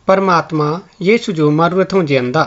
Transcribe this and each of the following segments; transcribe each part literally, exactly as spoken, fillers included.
परमात्मा यीशु जो मरवे थो जिंदा।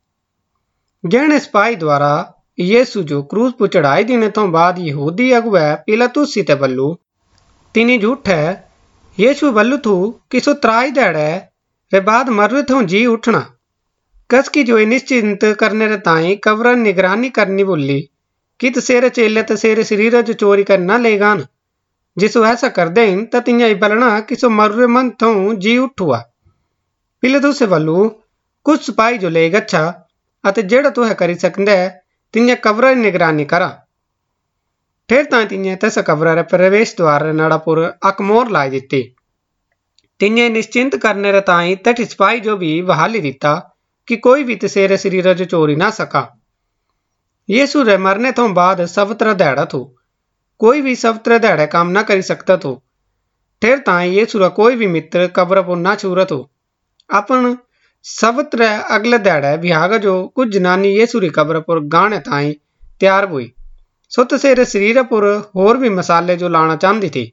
जहने सिपाही द्वारा यीशु जो क्रूस पर चढ़ाई देने तो बाद यहूदी अगुवे पिलातुस ते बल्लू तिनी झूठ है यीशु बल्लू थू कि सो त्राई दैड़े रे बाद मरवे थो जी उठना। कसकी जो निश्चिंत करने रे ताई कब्र निगरानी करनी बोली कि तसेरे चेले तसेरे शरीर जो चोरी कर न लेगान। जिसो ऐसा कर दें तो तिया बलना कि सो मरवे मन थो जी उठुआ। पिलातुस बल्लू कुछ सिपाही जो ले गच्छा अते जेड़ा तुह करी सकदे तिया कब्र निगरानी करा। फिर ताई तिया तस कब्र रे प्रवेश द्वार रे नड़ापुर अक मोर लाई दिती। तिया निश्चिंत करने रे ताई तठ सिपाही जो भी बहाली दिता कि कोई भी तसेरे शरीर जो चोरी ना सका। यीशु रे मरने तो बाद सवतरा दैड़ा थो कोई भी सवतरे दैड़े काम ना करी सकता थो। ठेर ताई यीशु रा कोई भी मित्र कब्र पर ना छूरा थो। अपन सवतरे अगले दैड़े बिहाग जो कुछ जनानी यीशु री कब्र पर गाने ताई तैयार हुई। सो तसेरे शरीर पर होर भी मसाले जो लाना चाहती थी।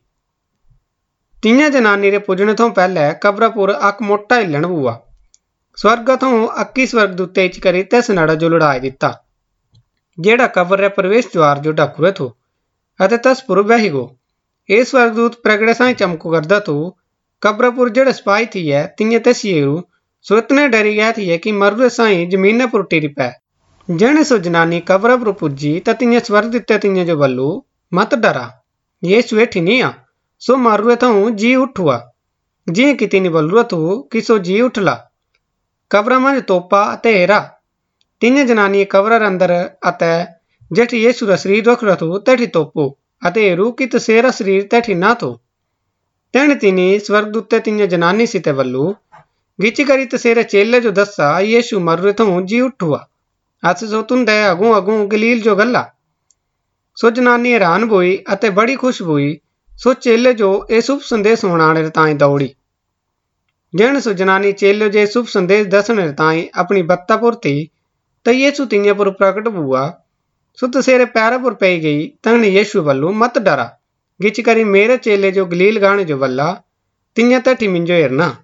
तिया जनानी रे पुजने तो पहले कब्र पर अक मोटा हिलन हुआ। स्वर्ग तो अक्की स्वर्गदूते इच करी तस नड़ा जो लड़ाई दिता जेड़ा कब्र रे प्रवेश द्वार जो ढकुए थो अते तस पुर बही गो। ए स्वर्गदूत प्रगड़े साई चमको करदा थो। कब्र पुर जेड़ा सिपाही थी है तिया तसिएरू सो इतने डरी गया थी कि मरवे साई जमीन पर टिरी पै। जने सो जनानी कब्र पर पुजी त तिया स्वर्गदूते तिया जो बल्लू मत डरा यीशु एठी नहीं आ सो मरवे थो जी उठुआ जी कि तिनी बल्लू थो कि सो जी उठला। कब्र मज तोपा अते हेरा तिने जनानी कब्र अंदर अते जेठी यीशु रा शरीर रख थो तेठी तोपो अते हेरू कि तसेरा शरीर तेठी ना थो। तेण तिनी स्वर्गदूते तिने जनानी सीते बल्लू गिची करी तसेरे चेले जो दसा यीशु मरवे थो जी उठुआ अस सो तुंदे अगू अगू गलील जो गल्ला। सो जनानी हैरान हुई अते बड़ी खुश हुई। सो चेले जो ए शुभ संदेश सुनाने ताई दौड़ी। जन सो जनानी चेले जो शुभ संदेश दसने ताई अपनी बत्ता पुर थी तो यीशु तिया पर प्रकट हुआ। सो तसेरे पैरों पर पई गई। तन यीशु बल्लू मत डरा गिच करी मेरे चेले जो गलील गाने जो बल्ला तिया तठी मिंजो हेरना।